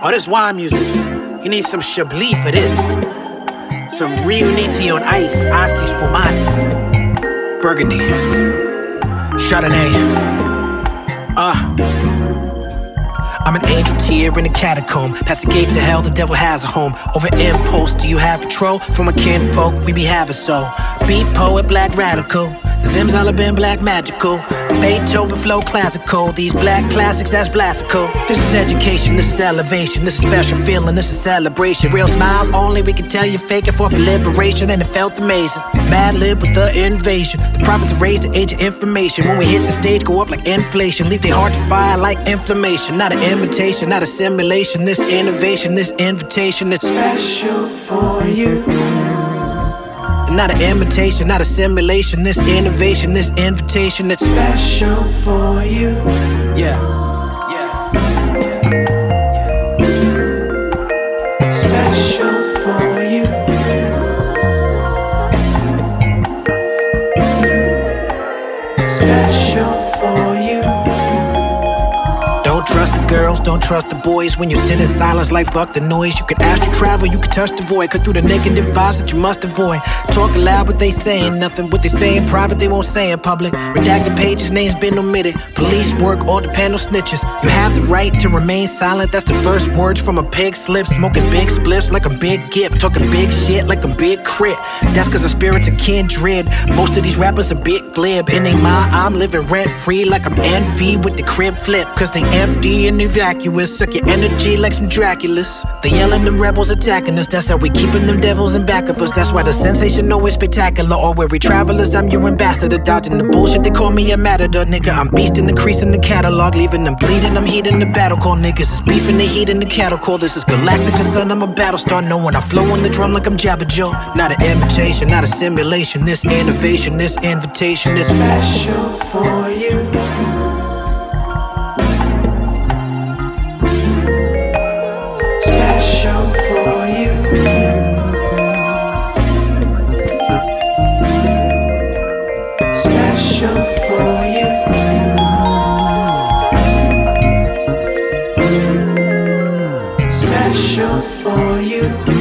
Oh, this wine music. You need some Chablis for this. Some Rio Niti on ice, Asti Spumante, Burgundy, Chardonnay. I'm an angel tear in a catacomb. Past the gates of hell, the devil has a home. Over impulse, do you have control? From a kinfolk, we be having so. Beat poet, black radical. Zimzalabin, black magical. Beethoven flow classical. These black classics, that's blastical. This is education, this is elevation. This is special feeling, this is celebration. Real smiles only, we can tell you faking for liberation. And it felt amazing. Mad lib with the invasion. The prophets raised the age of information. When we hit the stage, go up like inflation. Leave their heart to fire like inflammation. Not an imitation, not a simulation. This innovation, this invitation, it's special for you. Not an imitation, not a simulation. This innovation, this invitation, it's special for you. Yeah. Special for you. Special for you. Don't trust the girls, don't trust the boys. When you sit in silence like fuck the noise. You can astral travel, you can touch the void. Cut through the negative vibes that you must avoid. Talking loud but they saying nothing. What they say in private they won't say in public. Redacted pages, names been omitted. Police work all depend on snitches. You have the right to remain silent. That's the first words from a pig's lips. Smoking big spliffs like I'm Big Gip. Talking big shit like I'm Big Crit. That's cause our spirits are kindred. Most of these rappers are bit glib. In they mind, I'm living rent free like I'm envy with the crib flip. Cause they empty and evacuous. Suck your energy like some Draculas. They yelling them rebels attacking us. That's how we keeping them devils in back of us. That's why the sensation always spectacular. Or weary travelers, I'm your ambassador. Dodging the bullshit, they call me a matador, nigga. I'm beasting the crease in the catalog. Leaving them bleeding, I'm heating the battle call. Niggas is beefing, they heating the cattle call. This is Galactica, son, I'm a battle star. Know when I flow on the drum like I'm Jabba Joe. Not an imitation, not a simulation. This innovation, this invitation is special for you. Special for you. Special for you. Special for you.